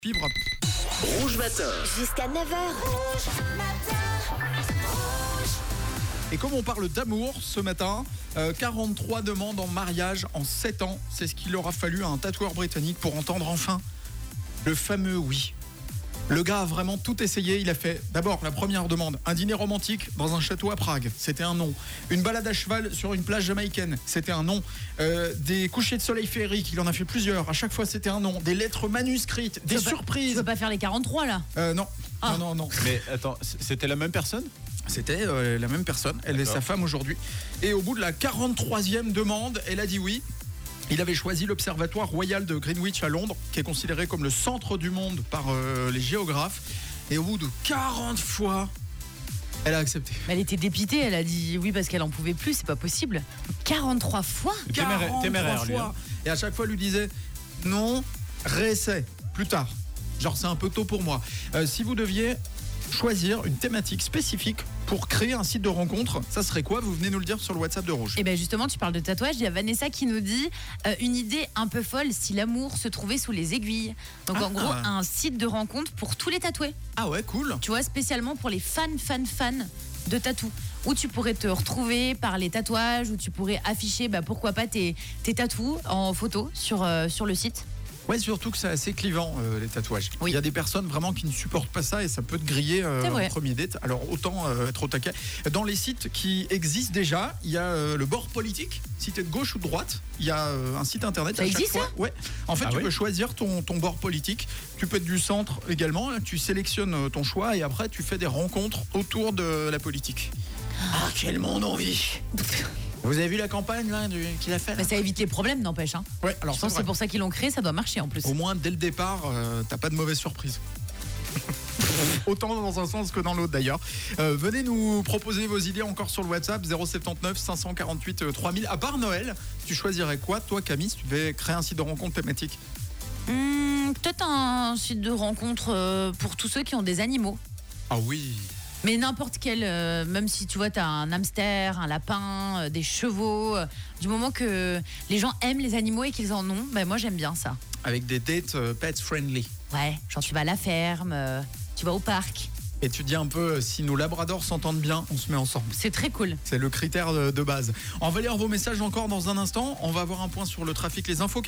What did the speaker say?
Fibre. Rouge Matin. Jusqu'à 9h. Et comme on parle d'amour ce matin, 43 demandes en mariage en 7 ans. C'est ce qu'il aura fallu à un tatoueur britannique pour entendre enfin le fameux oui. Le gars a vraiment tout essayé. Il a fait d'abord la première demande, un dîner romantique dans un château à Prague. C'était un non. Une balade à cheval sur une plage jamaïcaine. C'était un non. Des couchers de soleil féeriques. Il en a fait plusieurs. À chaque fois, c'était un non. Des lettres manuscrites. Des surprises. Tu peux pas faire les 43 là? Non. Ah. Non. Mais attends, c'était la même personne ? C'était la même personne. Elle est sa femme aujourd'hui. Et au bout de la 43e demande, elle a dit oui. Il avait choisi l'Observatoire Royal de Greenwich à Londres, qui est considéré comme le centre du monde par les géographes. Et au bout de 40 fois, elle a accepté. Elle était dépitée, elle a dit oui parce qu'elle en pouvait plus, c'est pas possible. 43 fois? Téméraire, lui, fois. hein. Et à chaque fois, elle lui disait non, réessaie, plus tard. Genre, c'est un peu tôt pour moi. Si vous deviez choisir une thématique spécifique pour créer un site de rencontre, ça serait quoi? Vous venez nous le dire sur le WhatsApp de Rouge. Et bien justement, tu parles de tatouage, il y a Vanessa qui nous dit une idée un peu folle si l'amour se trouvait sous les aiguilles. Donc en gros, un site de rencontre pour tous les tatoués. Ah ouais, cool. Tu vois, spécialement pour les fans de tatou. Où tu pourrais te retrouver par les tatouages, où tu pourrais afficher, pourquoi pas, tes tatous en photo sur le site. Ouais, surtout que c'est assez clivant, les tatouages. Oui. Il y a des personnes vraiment qui ne supportent pas ça et ça peut te griller en premier date. Alors autant être au taquet. Dans les sites qui existent déjà, il y a le bord politique. Si tu es de gauche ou de droite, il y a un site internet. Ça existe, ça ? Ouais. En fait, tu peux choisir ton bord politique. Tu peux être du centre également. Tu sélectionnes ton choix et après, tu fais des rencontres autour de la politique. Ah, quel monde on vit! Vous avez vu la campagne là, qu'il a fait là? Mais ça évite les problèmes, n'empêche. Hein. Ouais, alors je pense que c'est pour ça qu'ils l'ont créé, ça doit marcher en plus. Au moins, dès le départ, t'as pas de mauvaise surprise. Autant dans un sens que dans l'autre d'ailleurs. Venez nous proposer vos idées encore sur le WhatsApp 079 548 3000. À part Noël, tu choisirais quoi, toi Camille, si tu devais créer un site de rencontre thématique? Peut-être un site de rencontre pour tous ceux qui ont des animaux. Ah oui. Mais n'importe quel, même si tu vois, t'as un hamster, un lapin, des chevaux, du moment que les gens aiment les animaux et qu'ils en ont, moi j'aime bien ça. Avec des dates pets friendly. Ouais, genre tu vas à la ferme, tu vas au parc. Et tu dis un peu, si nos labradors s'entendent bien, on se met ensemble. C'est très cool. C'est le critère de base. On va lire vos messages encore dans un instant. On va avoir un point sur le trafic, les infos.